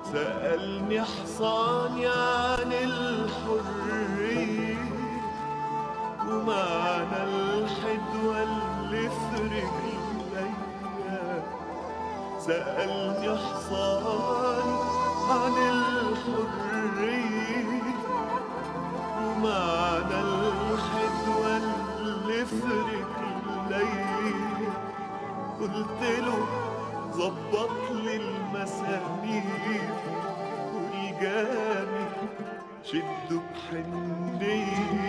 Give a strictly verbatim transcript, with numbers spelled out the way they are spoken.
سألني حصاني عن الحرية ومعنى الحدوى اللي في رجليا. سألني حصاني عن الحرية ومعنى الحدوى اللي في رجليا. قلت له ظبط لي المسامير والجامي شدوا بحنية.